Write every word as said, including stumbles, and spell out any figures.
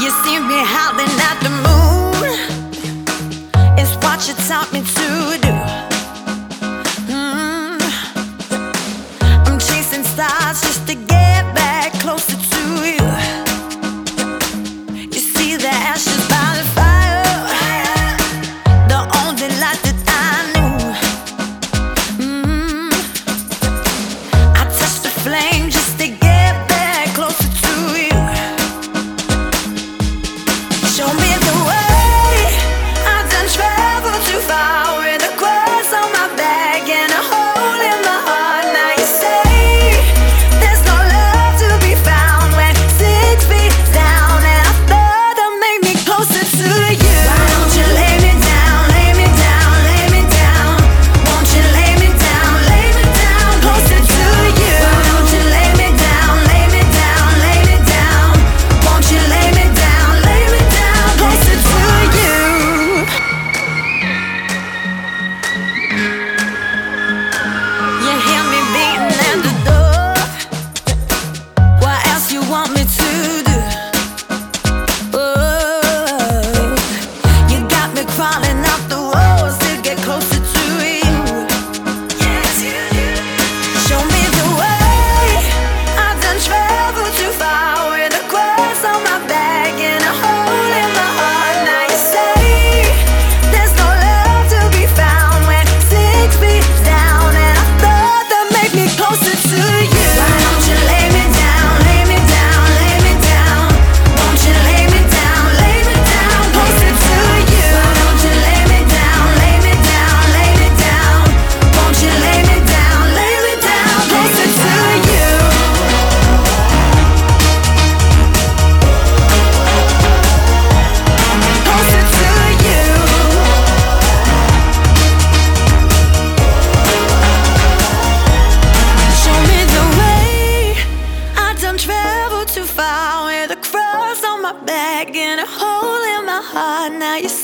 You see me howling at the moon. It's what you taught me to do. Mm. I'm chasing stars just to get back closer to you. You see the ashes by the fire, the only light that I knew. Mm. I touched the flame just to get back closer to you. Show me the way. I've done traveled too far with a cross on my back and a hole in my heart. Now you say there's no love to be found when six feet down, and I thought that made me closer to you. Why don't you lay me down, lay me down, lay me down? Won't you lay me down, lay me down, closer to you? Why don't you lay me down, lay me down, lay me down? Won't you lay me down, lay me down, closer to you? You hear me beating at the door. What else you want me to do? Oh, you got me crawling up the walls to get closer to you. Yes, you do. Show me the way. I've done traveled too far with a cross on my back and a hole in my heart. Now you say there's no love to be found when six feet down, and I thought that made me closer to you. Why don't you lay me down, lay me down, lay me down? Won't you lay me down, lay me down, closer to you? Why don't you lay me down, lay me down, lay me down? Won't you lay me down, lay me down, closer to you? Closer to you. Show me the way. I done traveled too far with a cross on my back and a hole in my heart. Now you